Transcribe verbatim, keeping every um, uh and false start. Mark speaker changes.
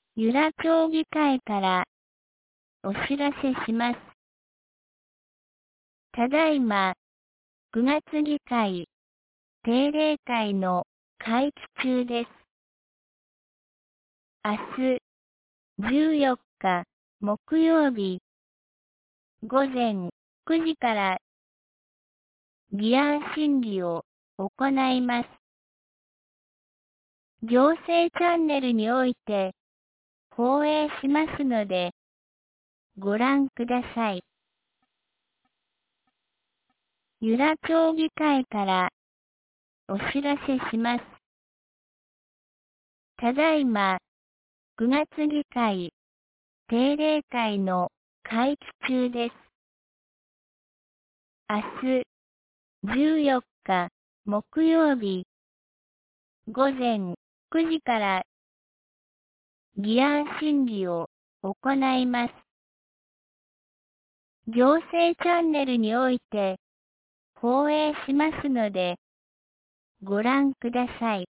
Speaker 1: 由良町議会からお知らせします。ただいま、くがつ議会定例会の会期中です。明日、じゅうよっか木曜日、午前くじから議案審議を行います。行政チャンネルにおいて放映しますので、ご覧ください。由良町議会からお知らせします。ただいま、くがつ議会定例会の会期中です。明日、じゅうよっか木曜日、午前くじから議案審議を行います。行政チャンネルにおいて放映しますので、ご覧ください。